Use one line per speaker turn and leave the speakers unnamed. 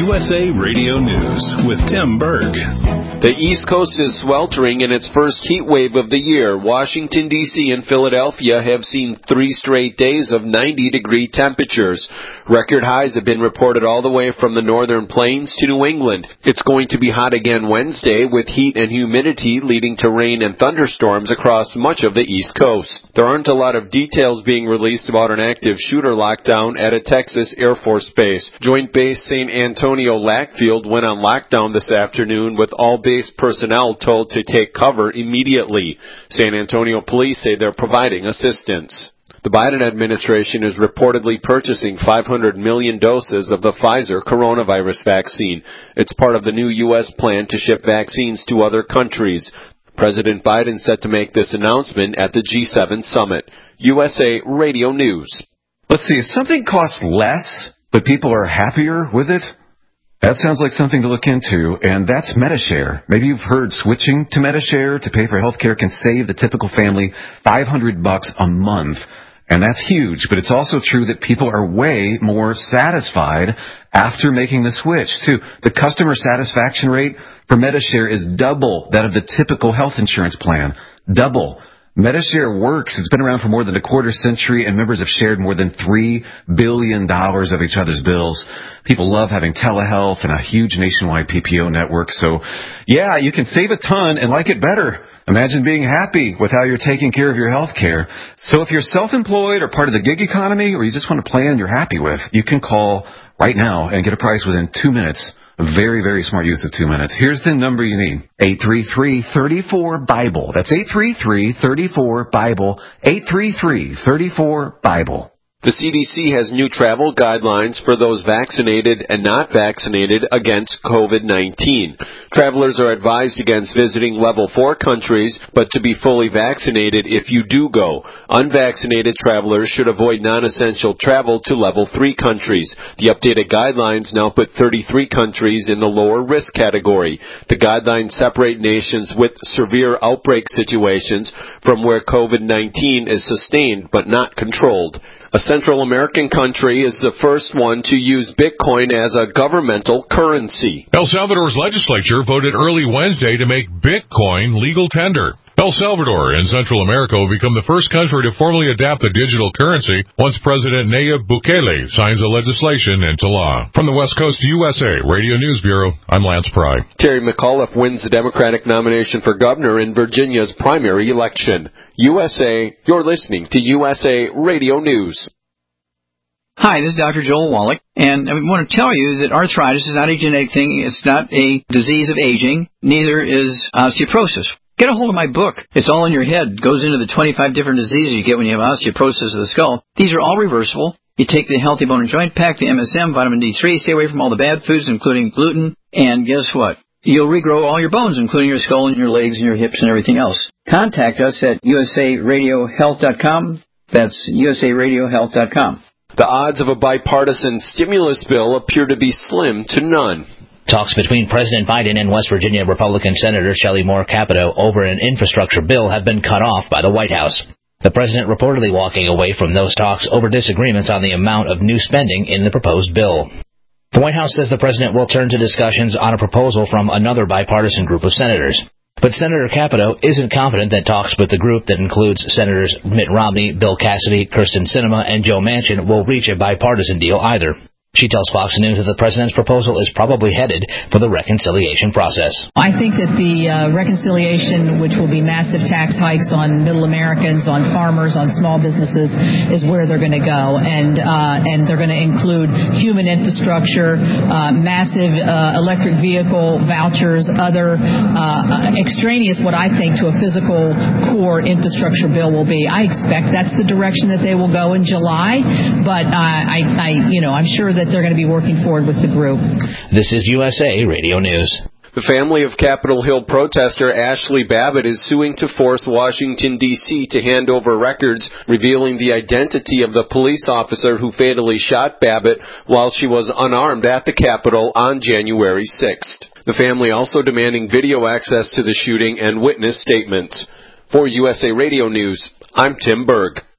USA Radio News with Tim Berg.
The East Coast is sweltering in its first heat wave of the year. Washington, D.C. and Philadelphia have seen 3 straight days of 90-degree temperatures. Record highs have been reported all the way from the northern plains to New England. It's going to be hot again Wednesday, with heat and humidity leading to rain and thunderstorms across much of the East Coast. There aren't a lot of details being released about an active shooter lockdown at a Texas Air Force base. Joint Base St. Antonio Lackfield went on lockdown this afternoon, with all base personnel told to take cover immediately. San Antonio police say they're providing assistance. The Biden administration is reportedly purchasing 500 million doses of the Pfizer coronavirus vaccine. It's part of the new U.S. plan to ship vaccines to other countries. President Biden set to make this announcement at the G7 summit. USA Radio News.
Let's see, if something costs less, but people are happier with it, that sounds like something to look into, and that's Medi-Share. Maybe you've heard switching to Medi-Share to pay for health care can save the typical family $500 a month. And that's huge, but it's also true that people are way more satisfied after making the switch, too. The customer satisfaction rate for Medi-Share is double that of the typical health insurance plan. Double. Medi-Share works. It's been around for more than a quarter century, and members have shared more than $3 billion of each other's bills. People love having telehealth and a huge nationwide PPO network. So, yeah, you can save a ton and like it better. Imagine being happy with how you're taking care of your health care. So if you're self-employed or part of the gig economy, or you just want a plan you're happy with, you can call right now and get a price within 2 minutes. Very, very smart use of 2 minutes. Here's the number you need. 833-34-BIBLE. That's 833-34-BIBLE. 833-34-BIBLE.
The CDC has new travel guidelines for those vaccinated and not vaccinated against COVID-19. Travelers are advised against visiting level 4 countries, but to be fully vaccinated if you do go. Unvaccinated travelers should avoid non-essential travel to level 3 countries. The updated guidelines now put 33 countries in the lower risk category. The guidelines separate nations with severe outbreak situations from where COVID-19 is sustained but not controlled. A Central American country is the first one to use Bitcoin as a governmental currency.
El Salvador's legislature voted early Wednesday to make Bitcoin legal tender. El Salvador in Central America will become the first country to formally adopt the digital currency once President Nayib Bukele signs the legislation into law. From the West Coast USA Radio News Bureau, I'm Lance Pry.
Terry McAuliffe wins the Democratic nomination for governor in Virginia's primary election. USA, you're listening to USA Radio News.
Hi, this is Dr. Joel Wallach, and I want to tell you that arthritis is not a genetic thing. It's not a disease of aging. Neither is osteoporosis. Get a hold of my book. It's all in your head. It goes into the 25 different diseases you get when you have osteoporosis of the skull. These are all reversible. You take the Healthy Bone and Joint Pack, the MSM, vitamin D3, stay away from all the bad foods, including gluten, and guess what? You'll regrow all your bones, including your skull and your legs and your hips and everything else. Contact us at usaradiohealth.com. That's usaradiohealth.com.
The odds of a bipartisan stimulus bill appear to be slim to none.
Talks between President Biden and West Virginia Republican Senator Shelley Moore Capito over an infrastructure bill have been cut off by the White House. The president reportedly walking away from those talks over disagreements on the amount of new spending in the proposed bill. The White House says the president will turn to discussions on a proposal from another bipartisan group of senators. But Senator Capito isn't confident that talks with the group that includes Senators Mitt Romney, Bill Cassidy, Kyrsten Sinema, and Joe Manchin will reach a bipartisan deal either. She tells Fox News that the president's proposal is probably headed for the reconciliation process.
I think that the reconciliation, which will be massive tax hikes on middle Americans, on farmers, on small businesses, is where they're going to go. And they're going to include human infrastructure, massive electric vehicle vouchers, other extraneous, what I think, to a physical core infrastructure bill will be. I expect that's the direction that they will go in July, but I'm sure that they're going to be working forward with the group.
This is USA Radio News.
The family of Capitol Hill protester Ashley Babbitt is suing to force Washington, D.C. to hand over records revealing the identity of the police officer who fatally shot Babbitt while she was unarmed at the Capitol on January 6th. The family also demanding video access to the shooting and witness statements. For USA Radio News, I'm Tim Berg.